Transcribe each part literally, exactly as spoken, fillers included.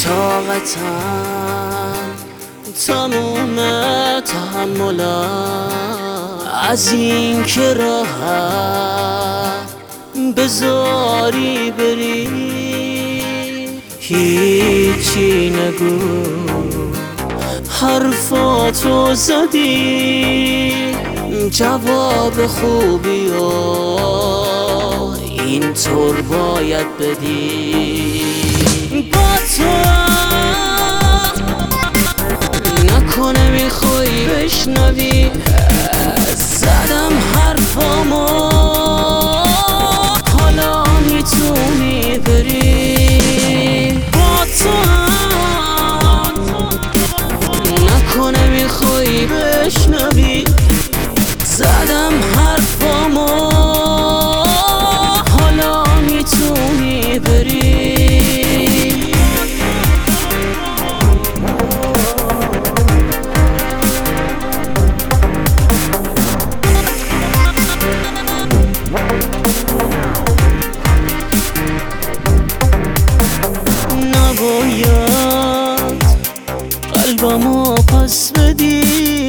طاقتم تموم تحملم از این که راحت بذاری بری. هیچی نگو حرفاتو زدی جواب خوبی و اینطور باید بدی. با تو نکنه میخوای بشنوی زدم حرفامو حالا میتونی بری. با تو نکنه میخوای بشنوی زدم حرفامو حالا میتونی بری. نباید قلبمو پس بدی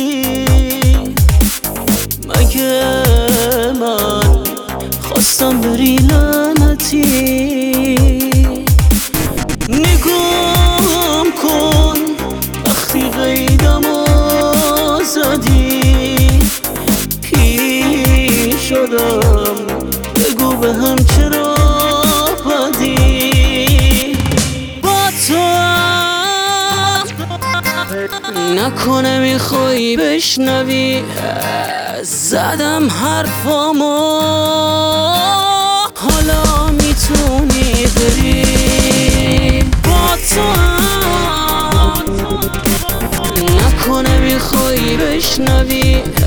مگه من خواستم بری لعنتی. نگام کن وقتی قیدمو زدی پیر شدم بگو به هم چرا بدی. با تو نکنه میخوای بشنوی زدم حرفامو حالا میتونی بری. با تو نکنه میخوای بشنوی